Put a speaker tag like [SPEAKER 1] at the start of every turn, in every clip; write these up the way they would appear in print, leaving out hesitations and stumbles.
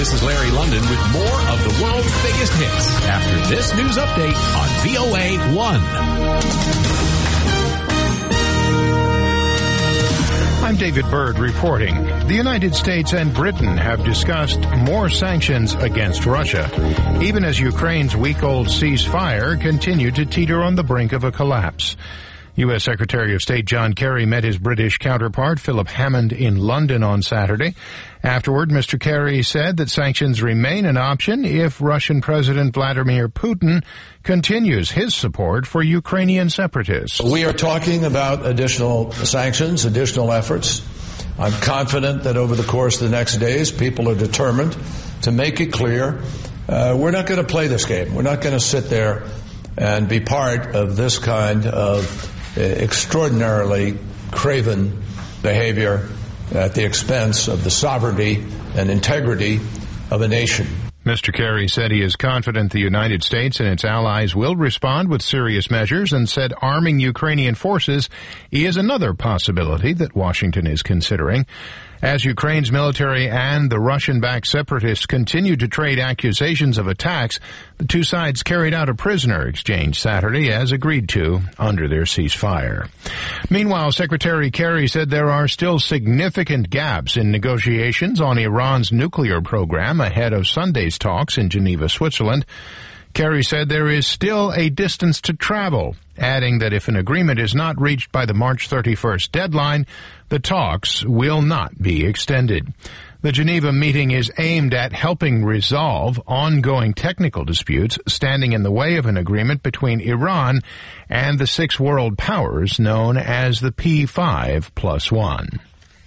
[SPEAKER 1] This is Larry London with more of the world's biggest hits after this news update on VOA 1.
[SPEAKER 2] I'm David Byrd reporting. The United States and Britain have discussed more sanctions against Russia, even as Ukraine's week-old ceasefire continued to teeter on the brink of a collapse. U.S. Secretary of State John Kerry met his British counterpart Philip Hammond in London on Saturday. Afterward, Mr. Kerry said that sanctions remain an option if Russian President Vladimir Putin continues his support for Ukrainian separatists.
[SPEAKER 3] We are talking about additional sanctions, additional efforts. I'm confident that over the course of the next days, people are determined to make it clear we're not going to play this game. We're not going to sit there and be part of this kind of extraordinarily craven behavior at the expense of the sovereignty and integrity of a nation.
[SPEAKER 2] Mr. Kerry said he is confident the United States and its allies will respond with serious measures and said arming Ukrainian forces is another possibility that Washington is considering. As Ukraine's military and the Russian-backed separatists continue to trade accusations of attacks, the two sides carried out a prisoner exchange Saturday as agreed to under their ceasefire. Meanwhile, Secretary Kerry said there are still significant gaps in negotiations on Iran's nuclear program ahead of Sunday's talks in Geneva, Switzerland. Kerry said there is still a distance to travel, adding that if an agreement is not reached by the March 31st deadline, the talks will not be extended. The Geneva meeting is aimed at helping resolve ongoing technical disputes standing in the way of an agreement between Iran and the six world powers known as the P5+1.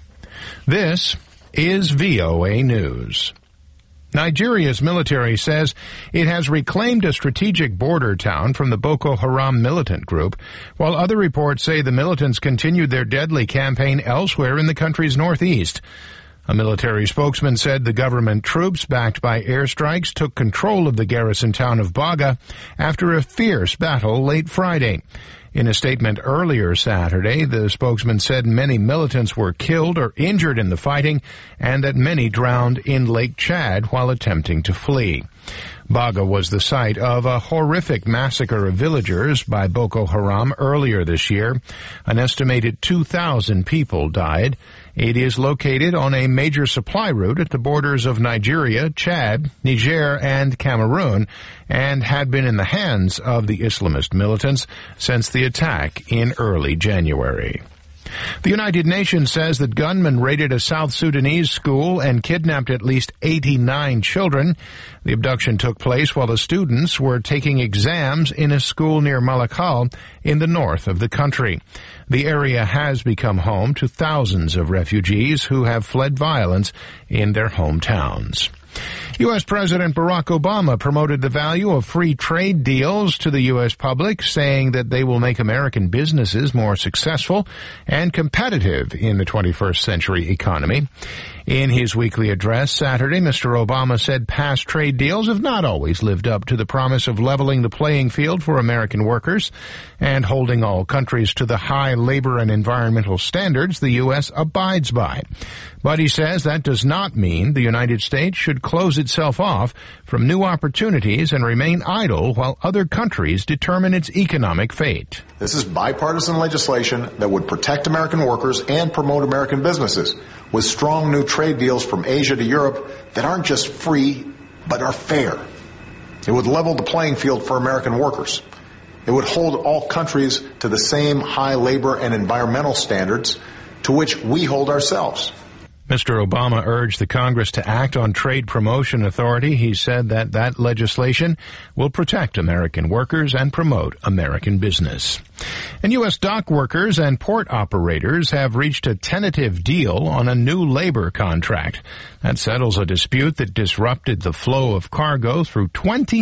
[SPEAKER 2] This is VOA News. Nigeria's military says it has reclaimed a strategic border town from the Boko Haram militant group, while other reports say the militants continued their deadly campaign elsewhere in the country's northeast. A military spokesman said the government troops, backed by airstrikes, took control of the garrison town of Baga after a fierce battle late Friday. In a statement earlier Saturday, the spokesman said many militants were killed or injured in the fighting and that many drowned in Lake Chad while attempting to flee. Baga was the site of a horrific massacre of villagers by Boko Haram earlier this year. An estimated 2,000 people died. It is located on a major supply route at the borders of Nigeria, Chad, Niger, and Cameroon, and had been in the hands of the Islamist militants since the attack in early January. The United Nations says that gunmen raided a South Sudanese school and kidnapped at least 89 children. The abduction took place while the students were taking exams in a school near Malakal in the north of the country. The area has become home to thousands of refugees who have fled violence in their hometowns. U.S. President Barack Obama promoted the value of free trade deals to the U.S. public, saying that they will make American businesses more successful and competitive in the 21st century economy. In his weekly address Saturday, Mr. Obama said past trade deals have not always lived up to the promise of leveling the playing field for American workers and holding all countries to the high labor and environmental standards the U.S. abides by. But he says that does not mean the United States should close itself off from new opportunities and remain idle while other countries determine its economic fate.
[SPEAKER 4] This is bipartisan legislation that would protect American workers and promote American businesses with strong new trade deals from Asia to Europe that aren't just free, but are fair. It would level the playing field for American workers. It would hold all countries to the same high labor and environmental standards to which we hold ourselves.
[SPEAKER 2] Mr. Obama urged the Congress to act on Trade Promotion Authority. He said that legislation will protect American workers and promote American business. And U.S. dock workers and port operators have reached a tentative deal on a new labor contract. That settles a dispute that disrupted the flow of cargo through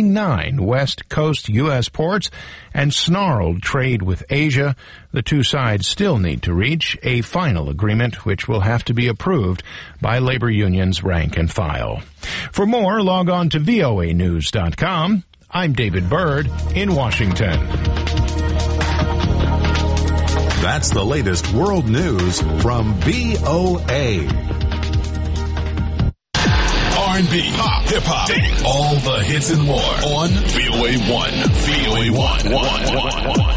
[SPEAKER 2] 29 West Coast U.S. ports and snarled trade with Asia. The two sides still need to reach a final agreement, which will have to be approved by labor unions rank and file. For more, log on to voanews.com. I'm David Byrd in Washington.
[SPEAKER 1] That's the latest world news from VOA.
[SPEAKER 5] Are R&B, pop, hip-hop, dating, all the hits and more on VOA1. VOA1.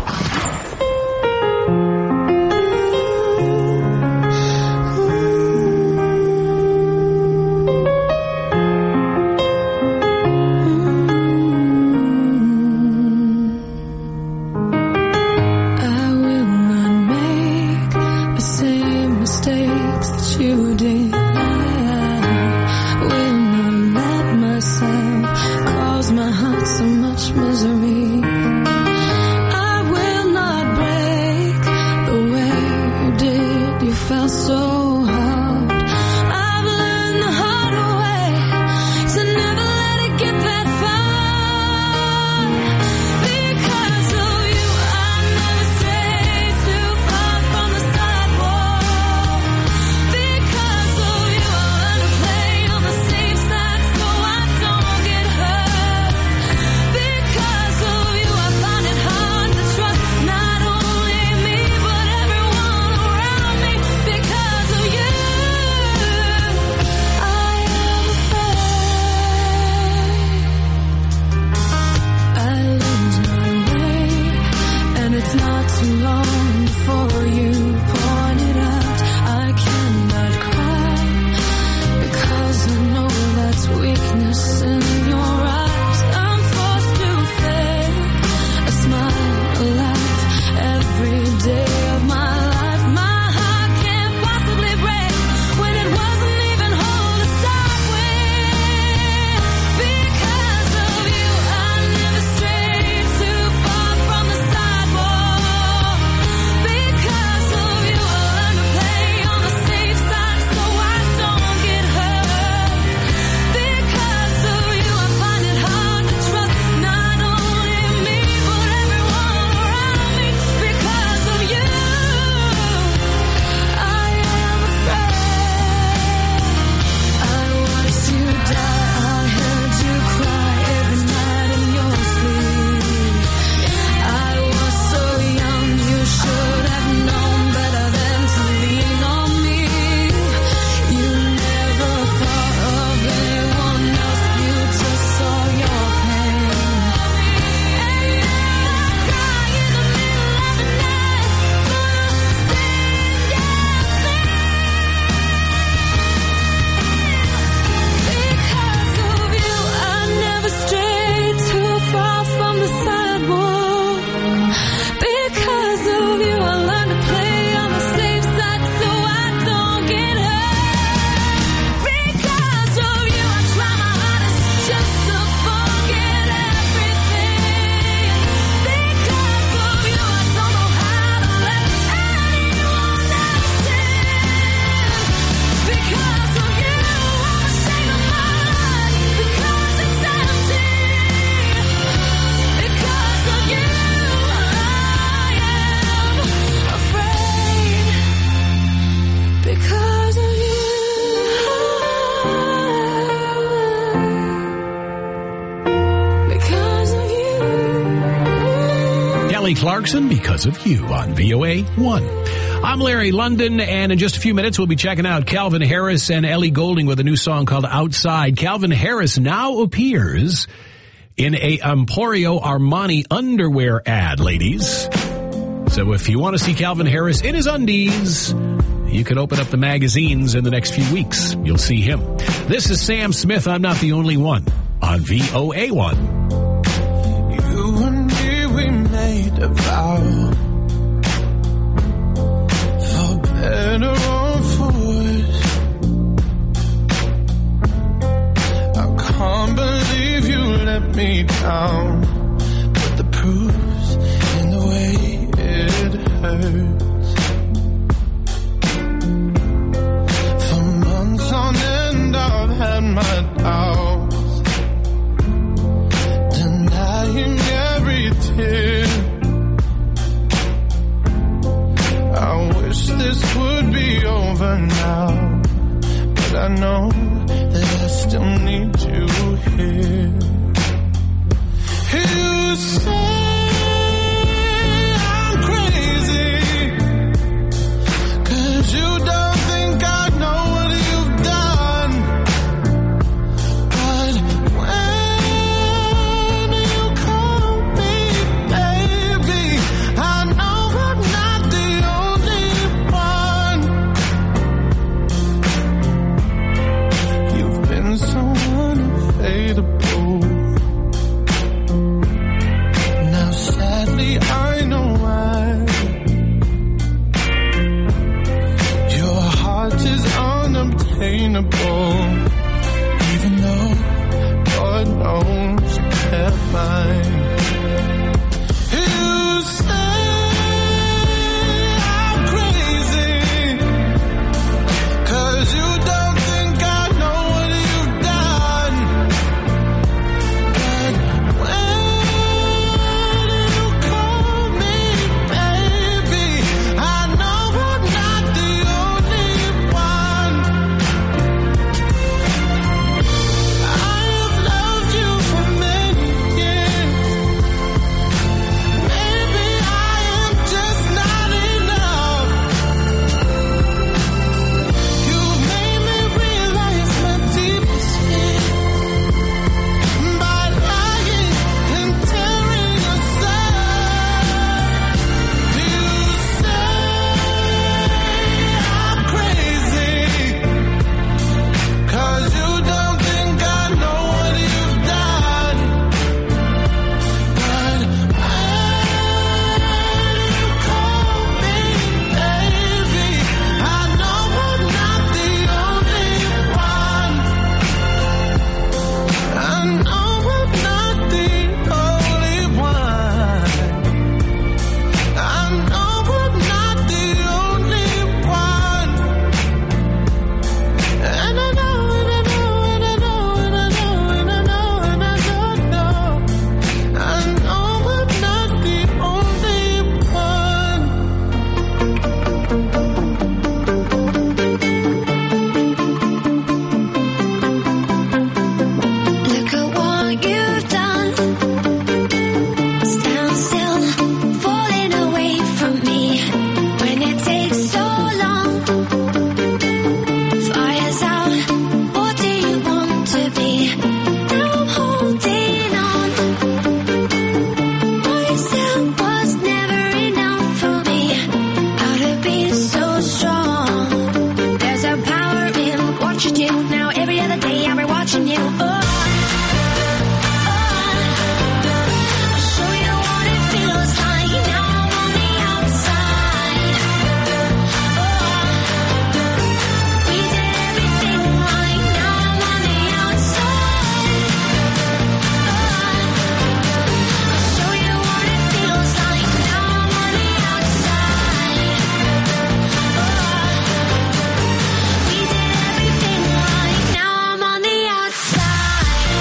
[SPEAKER 1] Clarkson, Because of You on VOA1. I'm Larry London, and in just a few minutes, we'll be checking out Calvin Harris and Ellie Goulding with a new song called Outside. Calvin Harris now appears in a Emporio Armani underwear ad, ladies. So if you want to see Calvin Harris in his undies, you can open up the magazines in the next few weeks. You'll see him. This is Sam Smith, I'm Not the Only One, on VOA1.
[SPEAKER 6] Made a vow, for better or for worse. I can't believe you let me down, but the proof's in the way it hurts. For months on end I've had my doubts, denying every tear. I wish this would be over now, but I know that I still need you here. You say I'm crazy, 'cause you don't think I know what you've done. unbeatable. Now sadly I know why. Your heart is unobtainable, even though God knows you kept mine. You say I'm crazy, 'cause you don't think I know what you've done. But when you call me baby, I know I'm not the only one. I've loved you for many years. Maybe I am just not enough. You've made me realize my deepest fear by lying and tearing us apart. You say I'm crazy, 'cause you don't think I know what you've done. But when you call me baby, I know I'm not the only one. I know I'm not the only one. I know I'm not the only one. And I know, and I know, and I know, and I know, and I know, and I don't know. I know I'm not the only one.
[SPEAKER 7] Look at what you've done. Stand still, falling away from me. When it takes so long, fire's out. What do you want to be? Now I'm holding on. Myself was never enough for me. Out of being so strong. There's a power in what you do. Now every other day I'll be watching you. I'll show you what it feels like. Now I'm on the outside. We did everything right. Now I'm on the outside. I'll show you what it feels like. Now I'm on the outside. We did everything right. Now I'm on the outside.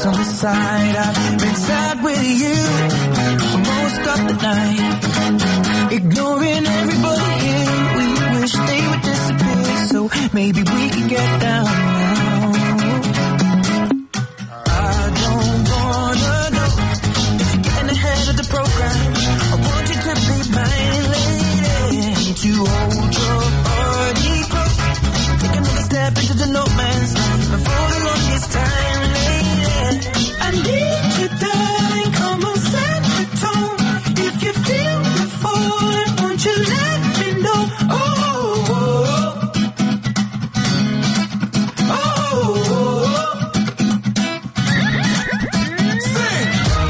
[SPEAKER 6] on the side. I've been sad with you for most of the night, ignoring everybody here. We wish they would disappear, so maybe we could get down now. I don't wanna know if you're getting ahead of the program. I want you to be my lady, to hold your body close. Take another step into the no man's land, and for the longest time, lady, I need you, darling. Come on, set the tone. If you feel the falling, won't you let me know? Oh, oh, oh, oh, oh. Sing.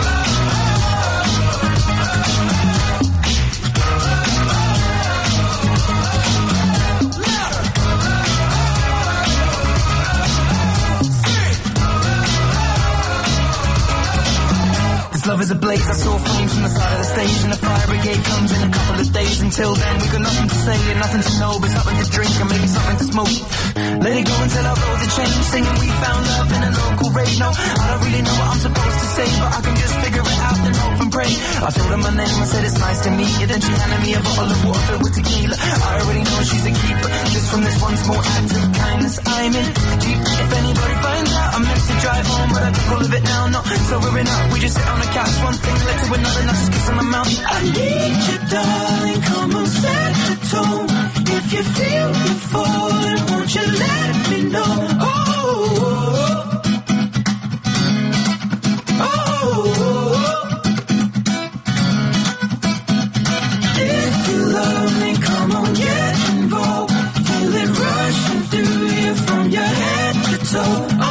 [SPEAKER 6] Love is a blaze, I saw flames from the side of the stage, and the fire brigade comes in a couple of days. Until then, we got nothing to say and nothing to know, but something to drink and maybe something to smoke. Let it go until our roads are changed, singing we found love in a local rave. No, I don't really know what I'm supposed to say, but I can just figure it out and hope and pray. I told her my name, I said it's nice to meet you, then she handed me a bottle of water filled with tequila. I already know she's a keeper, just from this one small act of kindness. I'm in deep, if anybody finds out, I'm meant to drive home, but I took all of it now, not sobering up. We just sit on the couch, one thing led to another, now just kiss on my mouth. I need you, darling, come on, set the tone. If you feel the falling, won't you let me know? Oh, oh, oh. If you love me, come on, get involved. Feel it rushing through you from your head to toe. Oh,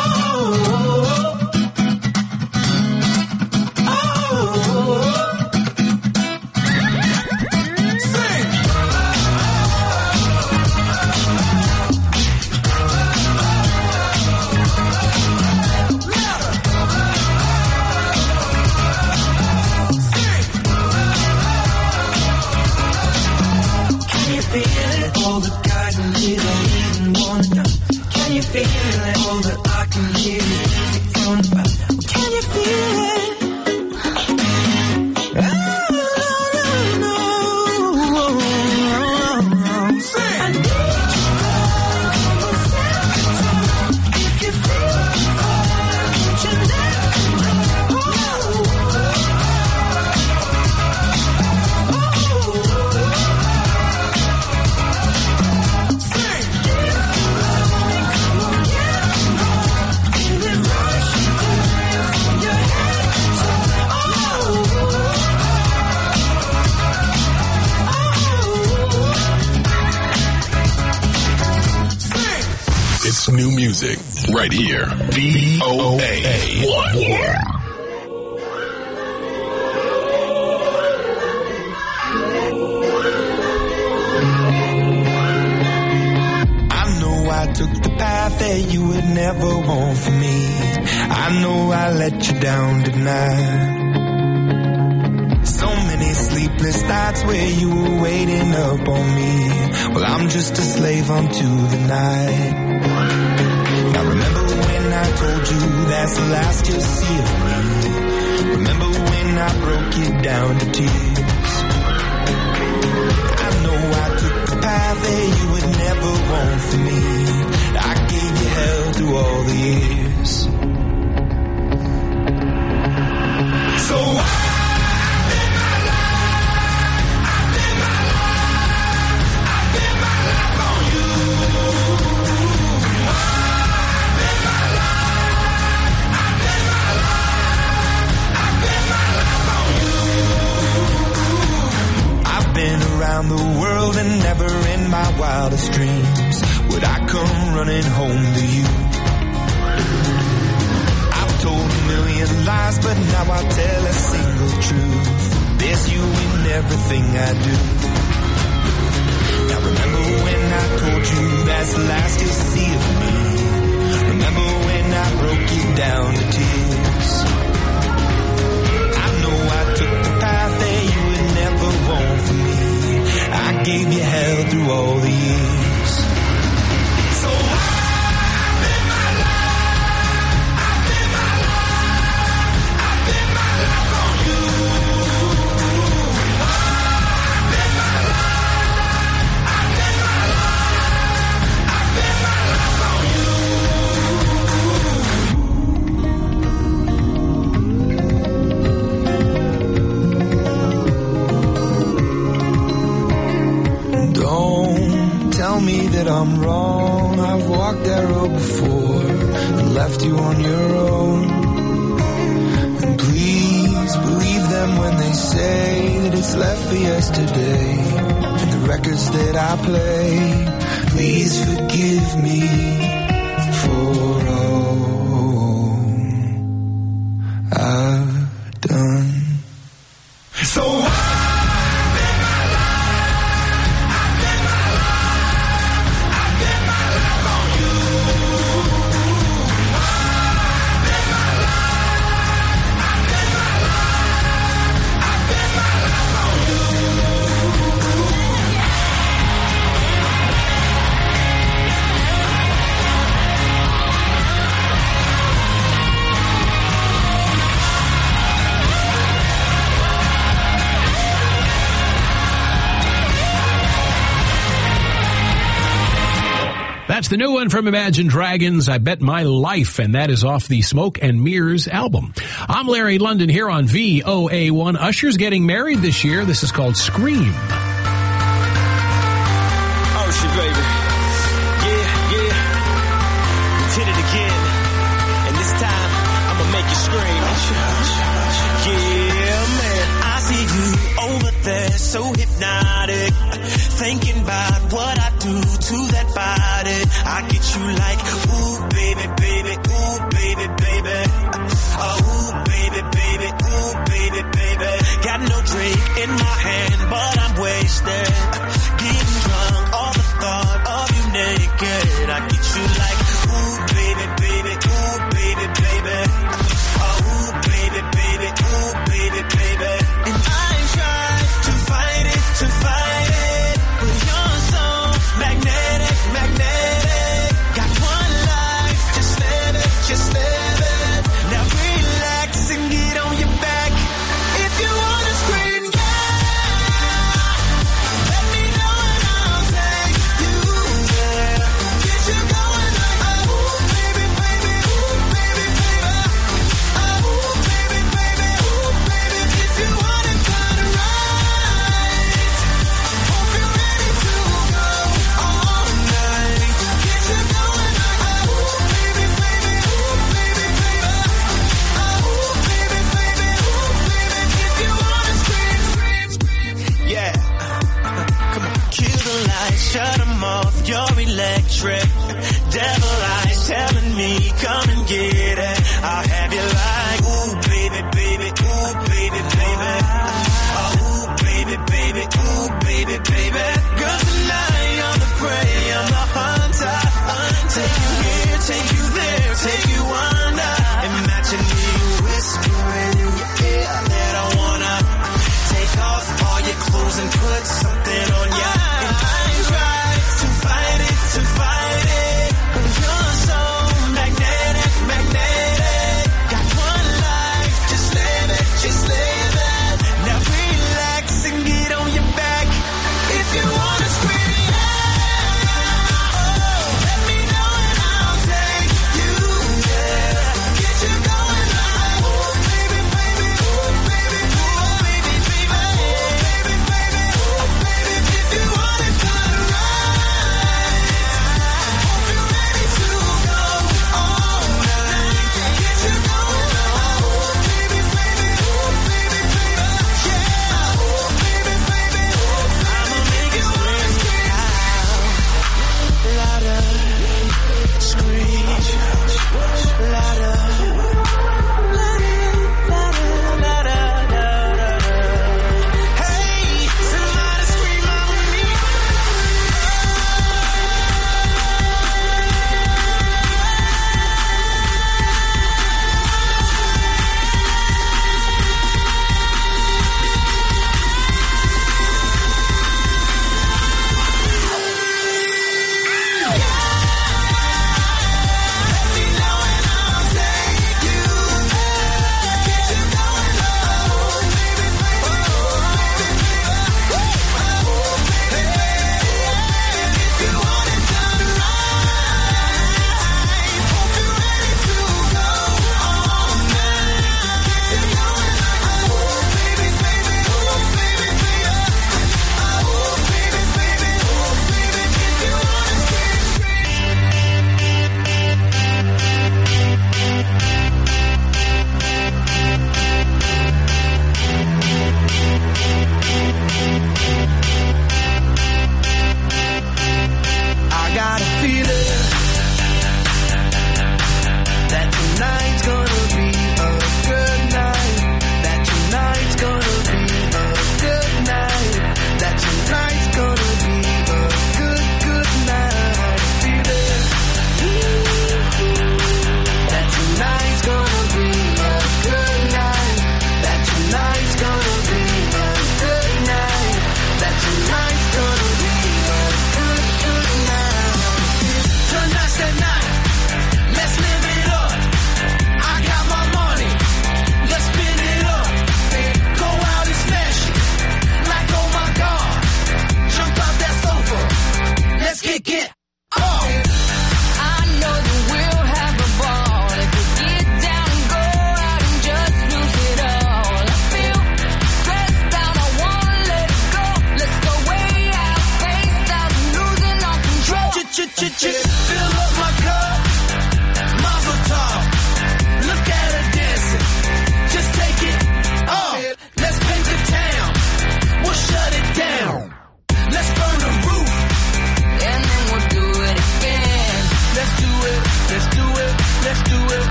[SPEAKER 6] all the guys in here don't even wanna know. Can you feel it? All that I can hear is music from the back. Can you feel it? Oh, no, no, no. Sing. I need you, if you feel it, won't you let me know?
[SPEAKER 5] It's new music right here. VOA1.
[SPEAKER 6] I took the path that you would never want for me. I know I let you down tonight. So many sleepless nights where you were waiting up on me. Well, I'm just a slave unto the night. Now remember when I told you that's the last you'll see of me. Remember when I broke you down to tears. I know I took the path that you would never want for me. I gave you hell through all the years. So around the world and never in my wildest dreams would I come running home to you. I've told a million lies, but now I tell a single truth. There's you in everything I do. Now remember when I told you that's the last you'll see of me. Remember when I broke you down to tears. I know I took the path that you would never want for me. I gave you hell through all the years. So I live my life. I live my life. yesterday and the records that I play. Please forgive me for all I've done. So
[SPEAKER 1] That's the new one from Imagine Dragons, I Bet My Life, and that is off the Smoke and Mirrors album. I'm Larry London here on VOA1. Usher's getting married this year. This is called Scream.
[SPEAKER 8] Usher, baby. Yeah. We did it again. And this time, I'ma make you scream. Yeah, man. I see you over there, so hypnotic. Thinking about what I do to that body. I get you like, ooh, baby, baby, ooh, baby, baby. Ooh, baby, baby, ooh, baby, baby. Got no drink in my hand, but I'm wasted. Getting drunk, all the thought of you naked. I get you like, ooh, baby, baby, ooh, baby, baby. Ooh, baby, baby, ooh, baby, baby. And I tried to fight it, but you're so magnetic. Got one life, just live it. Now relax and get on your back. If you wanna scream, yeah, let me know and I'll take you there. Get you going like, oh, baby, baby, ooh, baby, baby. Oh, baby, baby, ooh, baby. If you want it done right, hope you're ready to go all night. Get you going like, oh, baby, baby, ooh, baby, baby. Oh, baby, baby, ooh, baby. If you wanna scream, yeah. Come on, kill the lights, shut them off. You're electric. Devil eyes telling me, come and get it. I'll have you like, ooh, baby, baby, ooh, baby, baby. Ooh, baby, baby, ooh, baby, baby. Girl, tonight I'm the prey, I'm the hunter. Take you here, take you there, take you under. Imagine me whispering in your ear that I wanna take off all your clothes and put something on ya. And I tried to fight it, but you're so magnetic.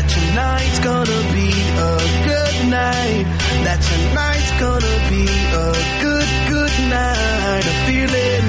[SPEAKER 6] that tonight's gonna be a good night. That tonight's gonna be a good night. I'm feeling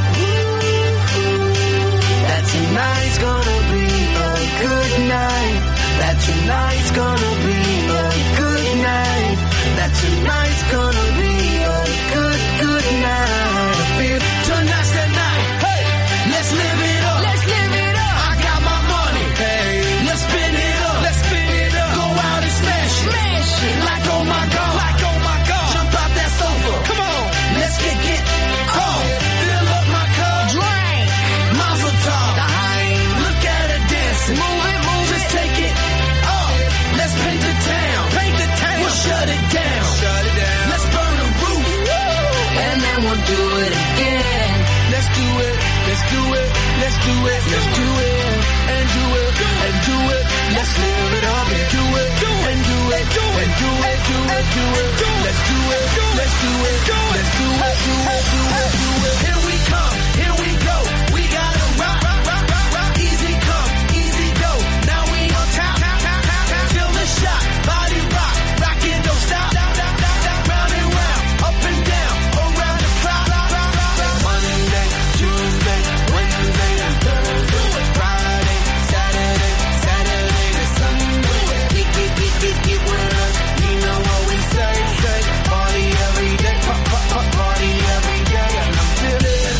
[SPEAKER 6] that tonight's gonna be a good night. That tonight's gonna be a good night. That tonight's gonna be a good night. I feel tonight's the night. Hey, let's live it up. Let's live it up. I got my money. Hey, let's spin it up. Let's spin it up. Go out and smash it. Smash it. Like oh my god. Like oh my god. Jump out that sofa. Come on. Let's get oh. Fill up my cup. Drink. Mazel tov. Look at her dancing. Move it. Just take it up. Let's paint the town. Paint the town. We'll shut it down. Shut it down. Let's burn the roof. And then we'll do it again. Let's do it. Let's do it. Let's do it. Let's do it. And do it. And do it. Let's live it up and do it. And do it. And do it. Do it. Do it. Let's do it. Let's do it. Let's do it. Do it. Do it. Do it. Here we come. Here we go. We gotta rock. Easy come. Easy go. Now we on top. Feel the shot. Body rock. Rockin', don't stop. Round and round. Up and down. Around the clock. Monday, Tuesday, Wednesday, and Thursday. Friday, Saturday to Sunday. Get with us. You know what we say. Party every day. Party every day. And I'm feeling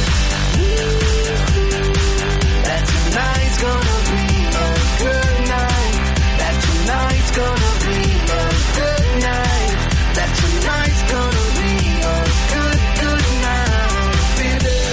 [SPEAKER 6] that tonight's gonna be a good night. That tonight's gonna be a good night. That tonight's gonna be a good night. Feeling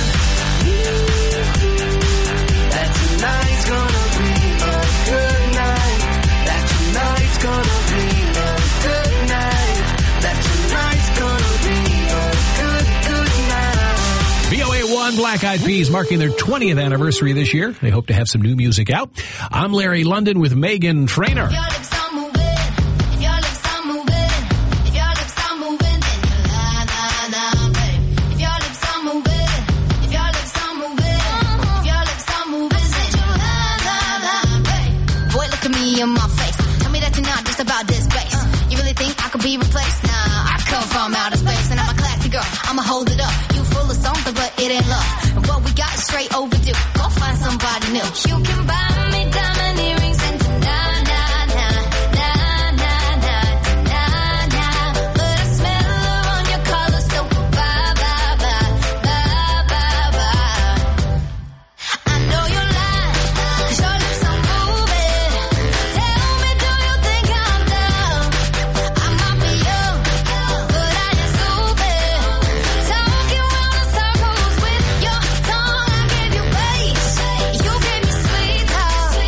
[SPEAKER 6] that tonight's gonna be a good night. That tonight's gonna be a good night. That tonight's gonna be a good night.
[SPEAKER 1] VOA1 Black Eyed Peas marking their 20th anniversary this year. They hope to have some new music out. I'm Larry London with Megan Trainor.
[SPEAKER 7] If your lips are moving, if your lips are moving, if your lips are moving, then you la, babe. If your lips are moving, if your lips are moving, if your lips are moving, then you la, babe. Boy, look at me in my face. Tell me that you're not just about this bass. You really think I could be replaced? Nah, I come from outer space and I'm a classy girl. I'ma hold it up. You full of something, but it ain't love. And what we got is straight overdue. Go find somebody new. You can buy me diamond earrings and but I smell her on your collar, so bye. I know you're lying, 'cause your lips are moving. Tell me, do you think I'm dumb? I might be young, but I ain't stupid. Talking round in circles with your tongue. I gave you bass, you gave me sweet talk.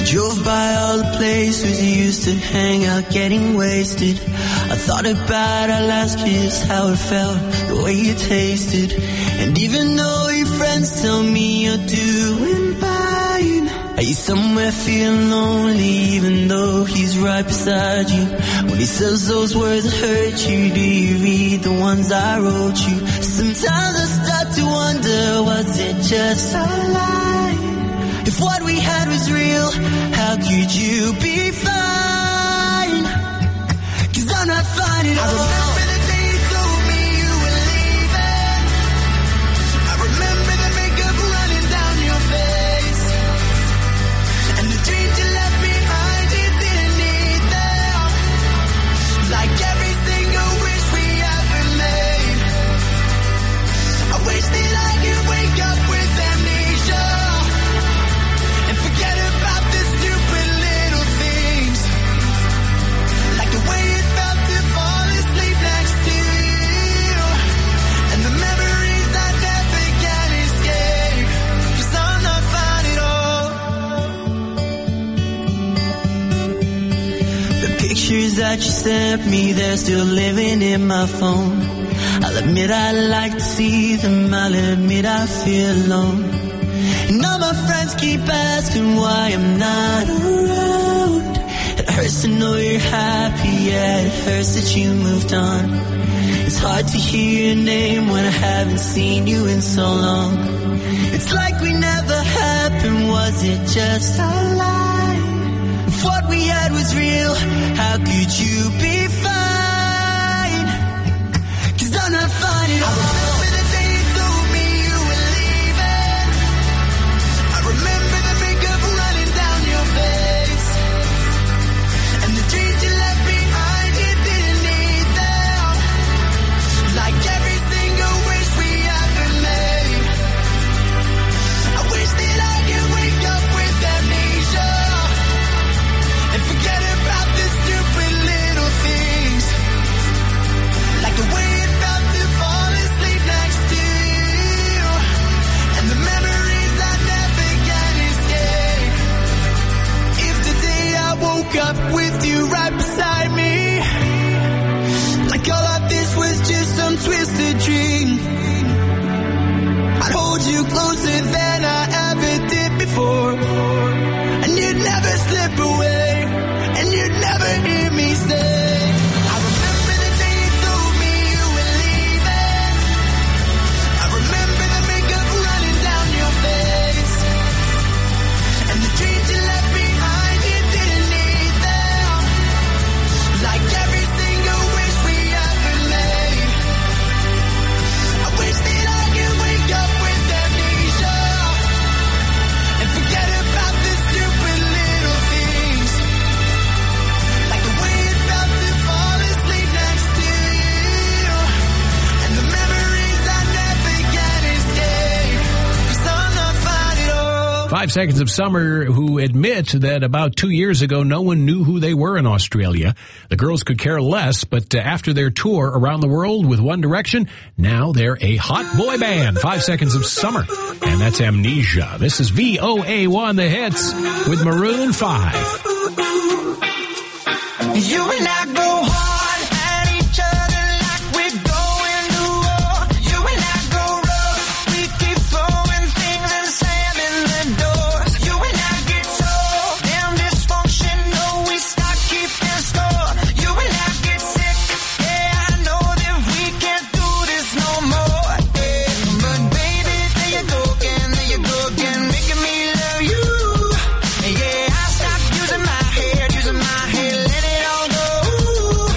[SPEAKER 6] Drove by all the places you used to hang out getting wasted. I thought about our last kiss, how it felt, the way it tasted. And even though your friends tell me you're doing fine, are you somewhere feeling lonely even though he's right beside you? When he says those words that hurt you, do you read the ones I wrote you? Sometimes I start to wonder, was it just a lie? If what we had was real, how could you be fine? 'Cause I'm not fine at all. I remember the day you told me you were leaving. I remember the makeup running down your face. And the dreams you left behind, you didn't need them. Like every single wish we ever made. I wish that I could wake up with amnesia. Forget about the stupid little things. Like the way it felt to fall asleep next to you. And the memories I never can escape. 'Cause I'm not fine at all. The pictures that you sent me, they're still living in my phone. I'll admit I like to see them. I'll admit I feel alone. And all my friends keep asking why I'm not around. It hurts to know you're happy, yeah, it hurts that you moved on. It's hard to hear your name when I haven't seen you in so long. It's like we never happened, was it just a lie? If what we had was real, how could you be fine? 'Cause I'm not fine at all. Remember the makeup running down your face. And the dreams you left behind, you didn't need them. Like every single wish we ever made. I wish that I could wake up with amnesia. And forget about the stupid little things. Like the way it felt to fall asleep next to you. And the memories I never escape. If today I woke up with you right beside me, like all of this was just some twisted dream, I'd hold you closer than I ever did before. And you'd never slip away, and you'd never hear me say, I remember the day you told me you were leaving. I remember the makeup running down your face. And the dreams you left behind, you didn't need them. Like every single wish we ever made. I wish that I could wake up with amnesia. And forget about the stupid little things. Like the way it felt to fall asleep next to you. And the memories I never can escape. 'Cause I'm not fine at all.
[SPEAKER 1] 5 Seconds of Summer, who admit that about 2 years ago, no one knew who they were in Australia. The girls could care less, but after their tour around the world with One Direction, now they're a hot boy band. 5 Seconds of Summer, and that's Amnesia. This is VOA1 The Hits with Maroon 5.
[SPEAKER 6] You and I go hard at each other like we're going to war. You and I go rough, we keep throwing things and slamming the doors. You and I get so damn dysfunctional, we start keeping score. You and I get sick, yeah, I know that we can't do this no more. Yeah. But baby, there you go again, making me love you. Yeah, I stopped using my head, let it all go.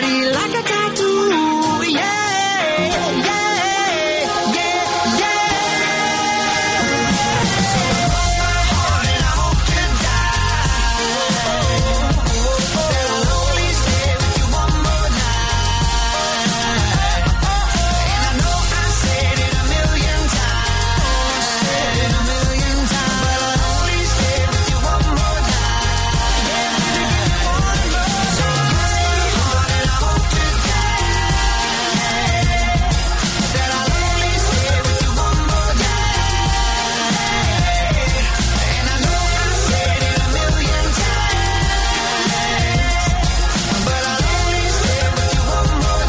[SPEAKER 6] body like a tattoo. Yeah, yeah, yeah, yeah. Heart and I hope to die. That I'll only stay with you one more night. And I know I said it a million times, but I'll only stay with you one more night. Yeah, baby, give me one more time. Heart and I hope to die. That I'll only stay with you one more night. And I know I said it a million times, but I'll only stay with you one more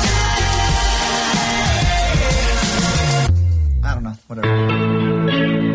[SPEAKER 6] night. I don't know, whatever.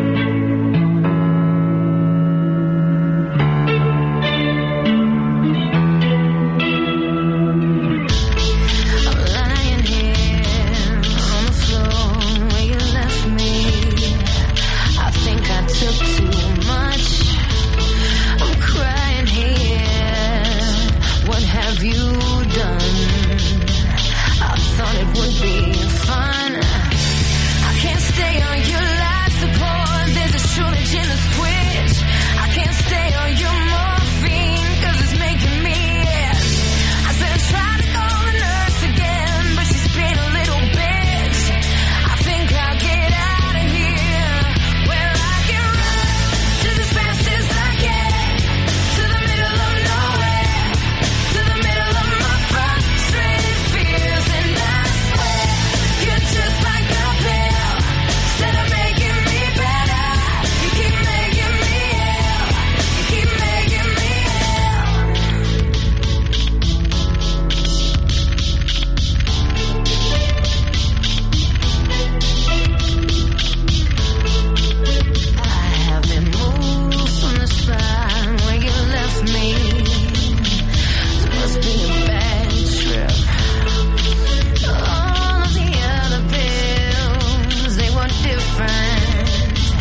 [SPEAKER 6] I'm lying here on the floor where you left me. I think I took too much. I'm crying here. What have you done? I thought it would be fun. I can't stay on your life support. There's a shortage in the switch. I can't stay on your morphine 'cause it's making me itch. I said I tried to call the nurse again, but she's been a little bitch. I think I'll get out of here where I can run just as fast as I can to the middle of nowhere, to the middle of my frustrated fears. And I swear you're just like a pill. Instead of making me better, you keep making me ill. You keep making me I have been moved from the spot where you left me. It must be a bad trip. All of the other pills, they were different.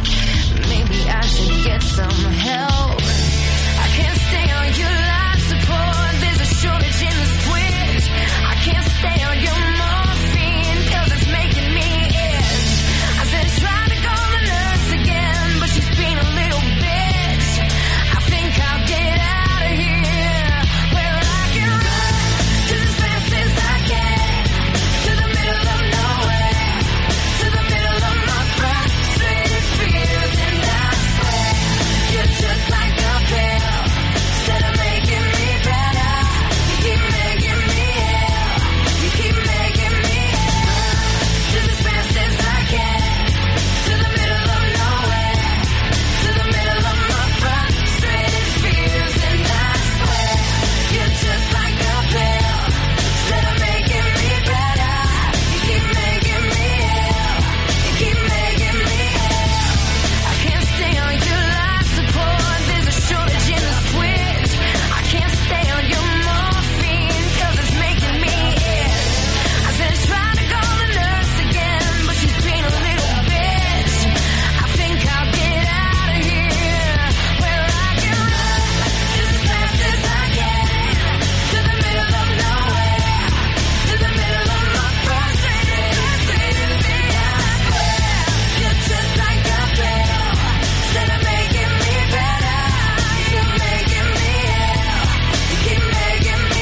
[SPEAKER 6] Maybe I should get some help. I can't stay on your life support. There's a shortage in the switch. I can't stay on your morphine 'cause it's making me itch. I said try to call the nurse again, but she's been a little bitch. I think I'll get out of here where I can run just as fast as I can to the middle of nowhere, to the middle of my frustrated fears. And I swear you're just like a pill. Instead of making me better, you keep making me ill. You keep making me ill. Just as fast as I can to the middle of nowhere, to the middle of my frustrated fears. And I swear you're just like a pill. Instead of making me better, you keep making me ill. You keep making me ill. I can't stay on your life support. There's a shortage in the switch. I can't stay on your morphine 'cause it's making me itch. I said try to call the nurse again, but she's been a little bitch. I think I'll get out of here where I can run just as fast as I can to the middle of nowhere, to the middle of my frustrated fears. I swear you're just like a pill. Instead of making me better, you're making me ill. You keep making me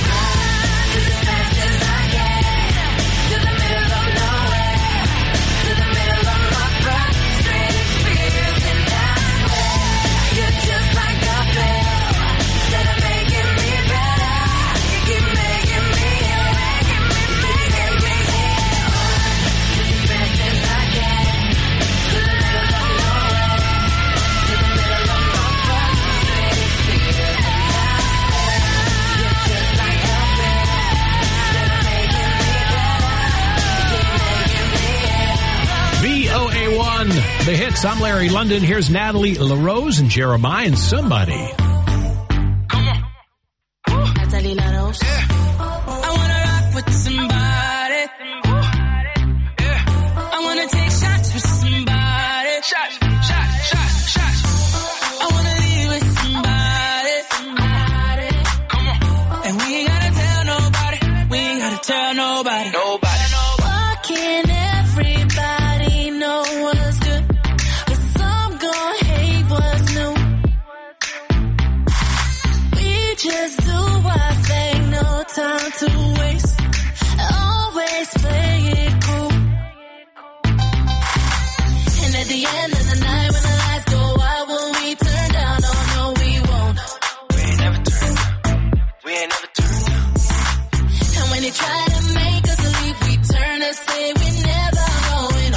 [SPEAKER 6] just as fast as I can to the middle of nowhere, to the middle of my frustrated fears. And I swear you're just like a pill. Instead of making me better, you keep making me ill, making me ill. Just as fast as I can to the middle of nowhere, to the middle of my frustrated fears. And I swear you're just like a pill. Instead of making me better, you keep making me ill.
[SPEAKER 1] VOA1, the hits. I'm Larry London. Here's Natalie LaRose and Jeremiah and Somebody.
[SPEAKER 6] Natalie LaRose. I wanna rock with somebody. I wanna take shots with somebody. Shots. I wanna leave with somebody. And we ain't gotta tell nobody. tell nobody. Why can't everybody know what's good? But some gon' hate what's new. We just do our thing, no time to waste. Always play it cool. And at the end of the night when the lights go out, will we turn down? Oh no, we won't. We ain't never turn down. And when they try to make us leave, we turn and say we're never going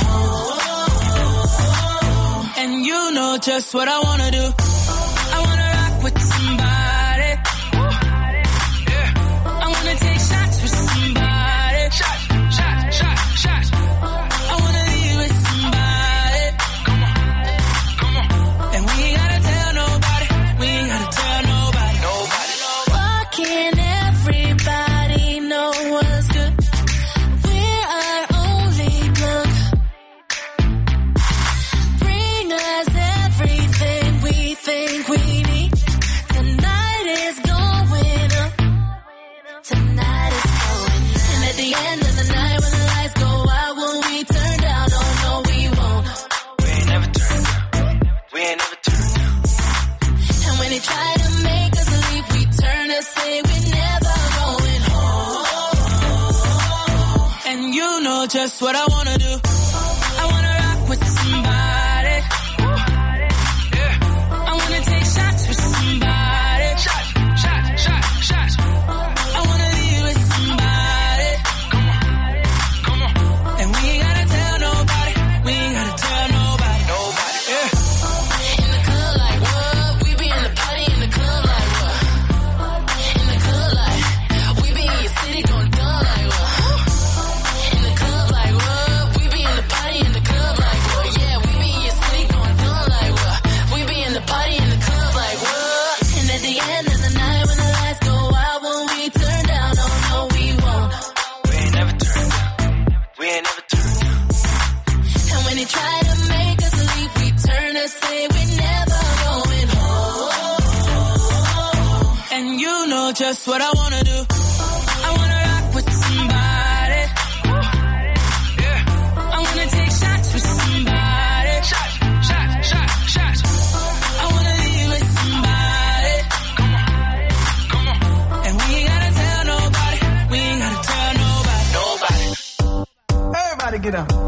[SPEAKER 6] home. And you know just what I wanna do. I wanna rock with somebody. Yeah. I wanna take shots with somebody. Shots. I wanna leave with somebody. Come on. And we ain't gotta tell nobody. Why can't everybody know what's good? We're our only plug. Bring us everything we think we need. Tonight is going up. And at the end of the night when the lights go out, will we turn down? Oh no, we won't. We ain't never turn down. And when they try to make us leave, we turn and say we're never going home. And you know just what I wanna do. I wanna rock with somebody. Yeah. I wanna take shots with somebody. Shots. I wanna leave with somebody. Come on. And we ain't gotta tell nobody. Yeah. In the club like what? We be in the party in the club like what? In the club like we be in your city going dumb like what? In the club like what? We be in the party in the club like what? Yeah, we be in your city going dumb like what? We be in the party in the club like what? And at the end of the night when the lights go out, will we turn down? Oh no, we won't. We ain't never turn down. And when they try to make us leave, we turn and say we're never going home. And you know just what I wanna do. I wanna rock with somebody. Yeah. I wanna take shots with somebody. Shots. I wanna leave with somebody. Come on. And we ain't gotta tell nobody.
[SPEAKER 9] Everybody get up.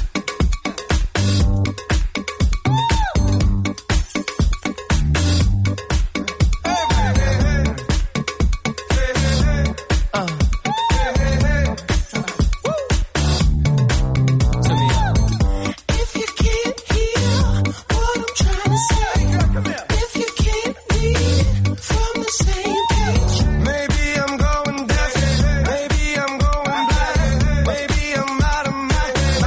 [SPEAKER 6] If you can't hear what I'm trying to say, if you can't read from the same page,
[SPEAKER 8] Maybe I'm going deaf, maybe I'm going blind, maybe I'm out of my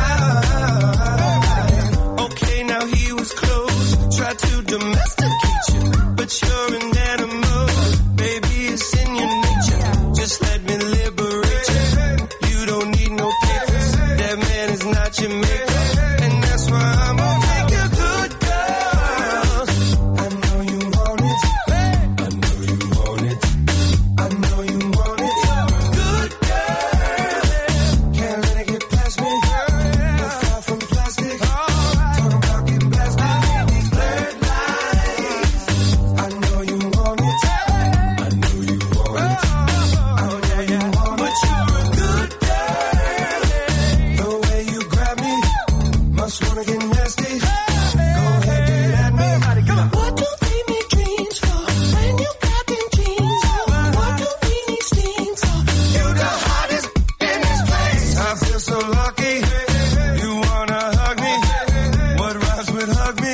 [SPEAKER 8] mind. Okay, now he was close, tried to domesticate you, but you're an animal, baby, it's in your nature. Just let me liberate you. You don't need no papers, that man is not your maker, and that's why I'm gonna take you good, girl. I know you want it. I know you want it. I know you want it. Good girl. Can't let it get past me. We're far from plastic. Talk about getting blasted. These blurred lines. I know you want it. I know you want it. I know you want it. But you're a good girl. The way you grab me, must wanna get nasty. Go ahead, get at me.
[SPEAKER 6] what do we make dreams for? When you got them jeans on, what do we need stings for?
[SPEAKER 8] You the hottest in this place. I feel so lucky. You wanna hug me? What rhymes with hug me?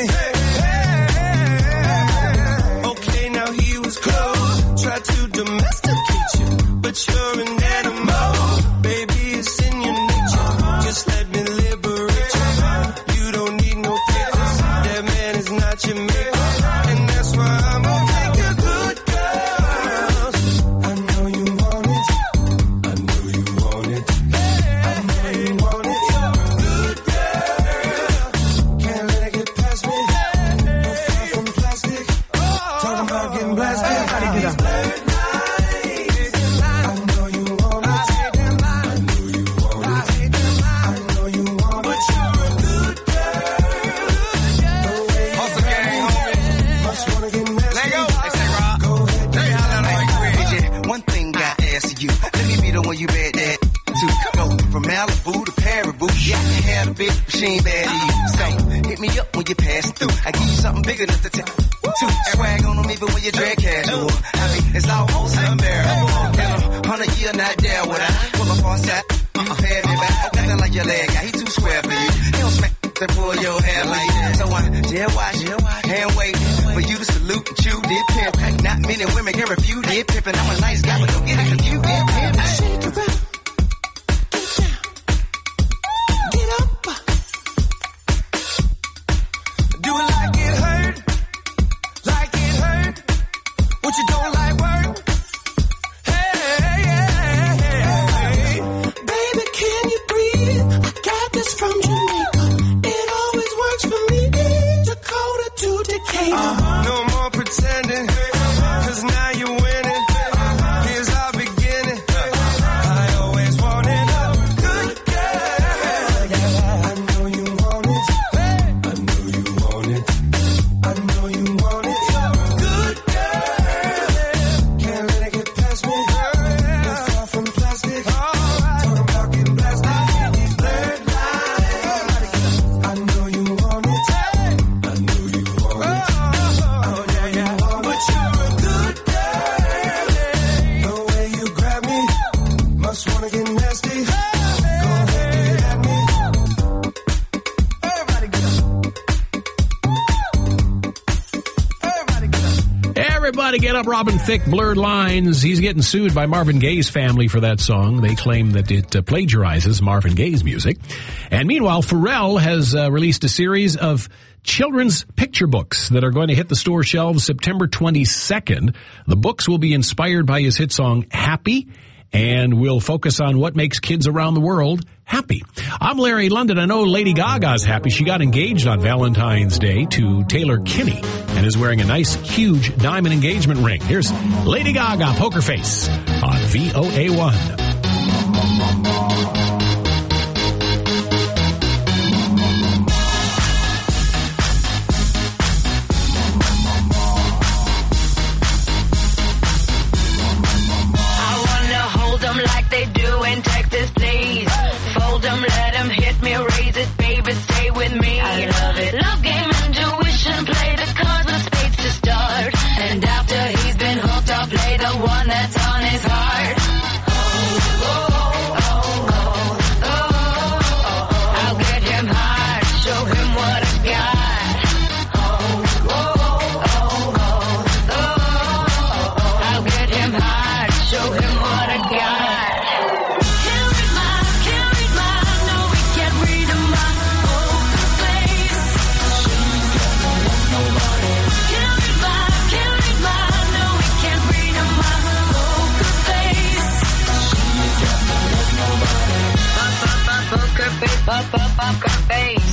[SPEAKER 8] Okay, now he was close. Tried to domesticate you, but you're an animal. Baby, it's in your nature. Just let me liberate you. You don't need no papers. That man is not your maker, and that's why I'm gonna take you good, girl. I know you want it. I know you want it. I know you want it. Good girl. Can't let it get past me. No far from plastic. Talking about getting blasted.
[SPEAKER 9] Everybody get up.
[SPEAKER 8] I know you want it.
[SPEAKER 6] Let me be the one you bet that to. Go from Malibu to Paribu. Yeah, I can have a bitch, but she ain't bad to you. So hit me up when you pass through. I give you something bigger than the two. Swag on them even when you drag casual. I mean, it's almost unbearable. In 100 years, not there when I pull up on side. Pad me back, nothing like your leg guy. He too square for you. He don't smack to pull your hair like that. So I jail watch, hand wait for you to salute and chew. Did pimp. Not many women can refute. Did pimp, and I'm a nice guy, but don't get it confused. Did pimp. Shake it around. Get up. Do it like it hurt. Like it hurt. What you don't like work. Hey. Baby, can you breathe? I got this from Jamaica. It always works for me. Dakota to Decatur. No more pretending. Cause now you're winning. Here's our beginning. I always wanted a good girl. I know you want it. I know you want it. I know you want it. Good girl. Can't let it get past me. You're far from plastic. Talking about getting blasted. These blurred lines. I know you want it. I know you want it. Oh, yeah. But you're a good girl. The way you grab me, must wanna get nasty. Go ahead, get at me. Everybody get up. Everybody get up.
[SPEAKER 1] Everybody get up, Robin Thicke, Blurred Lines. He's getting sued by Marvin Gaye's family for that song. They claim that it plagiarizes Marvin Gaye's music. And meanwhile, Pharrell has released a series of children's picture books that are going to hit the store shelves September 22nd. The books will be inspired by his hit song, Happy, and will focus on what makes kids around the world happy. I'm Larry London. I know Lady Gaga's happy. She got engaged on Valentine's Day to Taylor Kinney and is wearing a nice, huge diamond engagement ring. Here's Lady Gaga, Poker Face, on VOA1.
[SPEAKER 10] Like they do in Texas, please. Fold them, let them hit me, raise it, baby, stay with me. I love it. Love game, intuition, play the cards with spades to start. And after he's been hooked, I'll play the one that's on his heart. I'll get him hard, show him what I got. I'll get him hard, show him what I got. Poker face, poker face.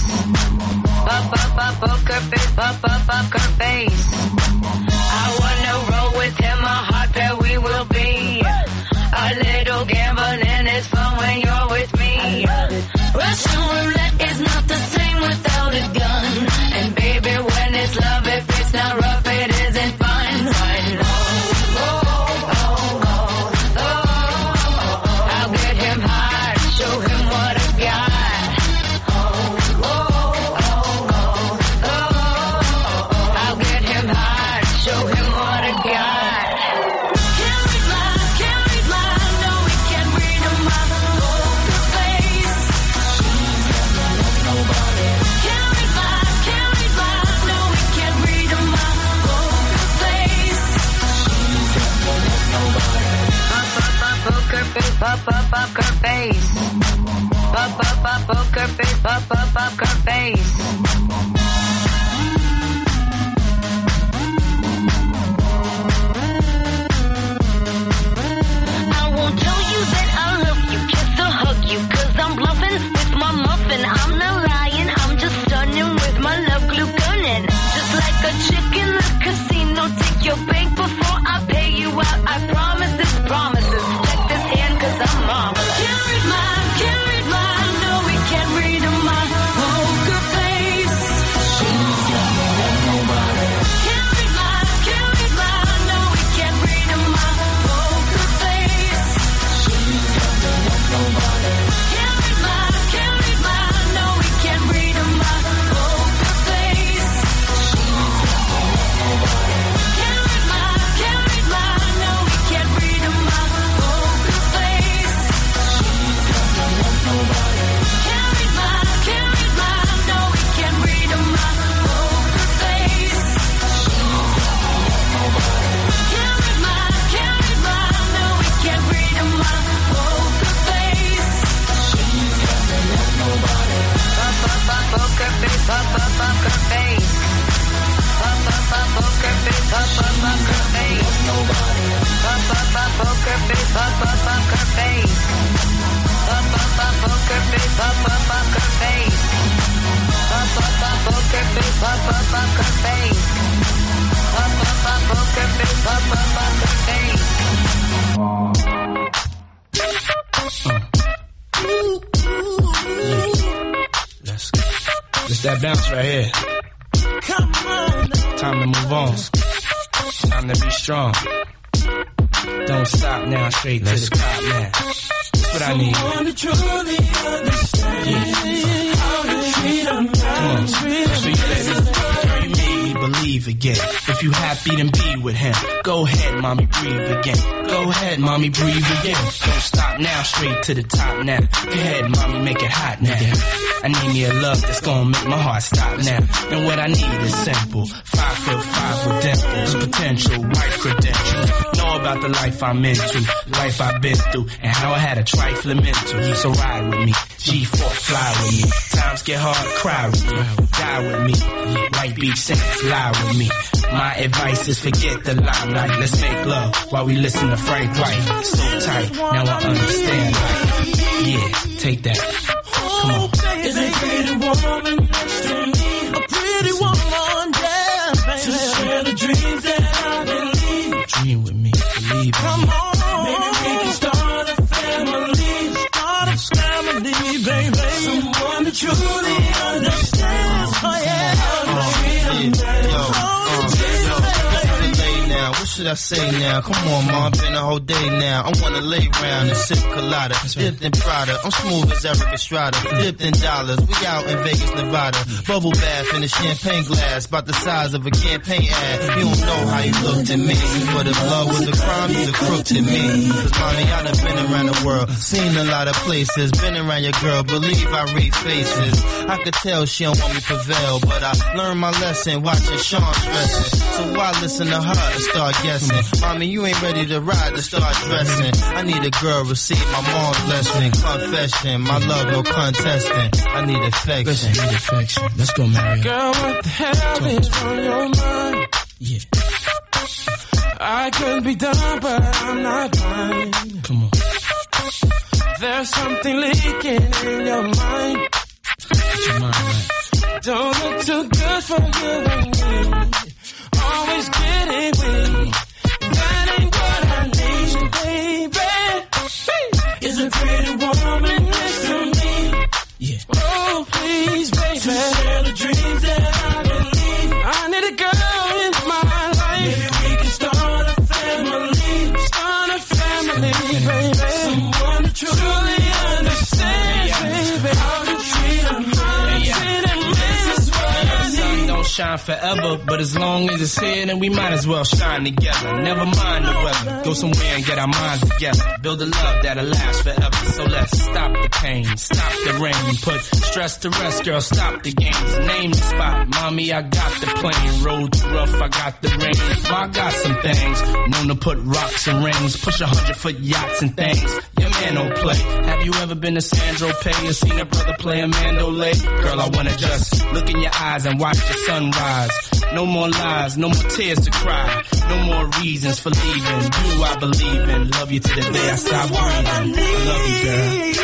[SPEAKER 10] Poker face. I wanna roll with him, a hot pair we will be. A little gambling is fun when you're with me. Russian roulette is not the same without a gun. And baby, when it's love, if it's not rough, it isn't fun. I'll get him hard, show him what I got. I'll get him hard, show him what I got. Can't read mine, no, we can't read him my poker face. Can't read mine, no, we can't read him my poker face. Poker face, poker face. Poker face, poker face. I won't tell you that I love you, kiss or hug you, 'cause I'm bluffing with my muffin. I'm not lying, I'm just stunning with my love glue gunning. Just like a chick in the casino, take your bank before I pay you out. I promise this promises. Check this hand 'cause I'm marvelous. Can't read mine, no, we can't read my poker face.
[SPEAKER 11] It's that bounce right here.
[SPEAKER 8] Come on.
[SPEAKER 11] Time to move on. Time to be strong. Don't stop now, straight to the top now. That's what I need.
[SPEAKER 8] Someone to truly understand how to treat a man.
[SPEAKER 11] Come on. So you made me believe again. If you happy, then be with him. Go ahead, mommy, breathe again. Go ahead, mommy, breathe again. Don't stop now, straight to the top now. Go ahead, mommy, make it hot now. I need me a love that's gonna make my heart stop now. And what I need is simple. 5'5" with dimples, potential, white credentials. Know about the life I'm into, life I've been through, and how I had a trifling mental. So ride with me, G4, fly with me. Times get hard, cry with me, die with me. White Beach Saints, lie with me. My advice is forget the limelight. Let's make love while we listen to Frank White. So tight, now I understand life. Yeah, take that. Come on.
[SPEAKER 8] Is a pretty woman next to me? A pretty woman, yeah, baby. To share the dreams that I believe.
[SPEAKER 11] Dream with me, believe in
[SPEAKER 8] Come
[SPEAKER 11] me.
[SPEAKER 8] on, maybe we can start a family. Start a family, baby. Someone to truly understands. Oh yeah,
[SPEAKER 12] what should I say now? Come on, mom, been a whole day now. I wanna lay round and sip colada, dipped in Prada. I'm smooth as Eric Estrada, dipped in dollars. We out in Vegas, Nevada. Bubble bath in a champagne glass, about the size of a campaign ad. You don't know how you looked at me, but if love was a crime, you'd have crooked to me. Cause mommy, I done been around the world, seen a lot of places, been around your girl, believe I read faces. I could tell she don't want me prevail, but I learned my lesson watching Sean stressing. So why listen to her and start guessing? Mommy, you ain't ready to ride to start dressing. I need a girl receive my mom's blessing. Confession, my love no contesting. I need affection.
[SPEAKER 11] Listen, I need affection. Let's go, Mario.
[SPEAKER 8] Girl, what the hell is on your mind?
[SPEAKER 11] Yeah.
[SPEAKER 8] I could be done, but I'm not blind.
[SPEAKER 11] Come on.
[SPEAKER 8] There's something leaking in your mind.
[SPEAKER 11] Get your mind right.
[SPEAKER 8] Don't look too good for you and me. Always getting weak. That ain't what I need, baby. Is a pretty woman next to me.
[SPEAKER 11] Yeah.
[SPEAKER 8] Oh, please, baby. To share the dreams that I believe. I need a girl in my life. Maybe we can start a family. Start a family, baby. Someone to truly understand, baby. How to treat a man, treat a man.
[SPEAKER 11] The sun don't shine forever, but as long as it's here, then we might as well shine together. Never mind the weather, go somewhere and get our minds together. Build a love that'll last forever. So let's stop the pain, stop the rain, put stress to rest, girl, stop the games. Name the spot, mommy, I got the plane. Road too rough, I got the rain. I got some things, known to put rocks and rings, push 100-foot yachts and things. Your man don't play. Have you ever been to Sandro Pay or seen a brother play a mandolay? Girl, I wanna just look in your eyes and watch the sunrise. No more lies, no more tears to cry. No more reasons for leaving. You I believe in. Love you to the day I stop breathing. I love you, girl.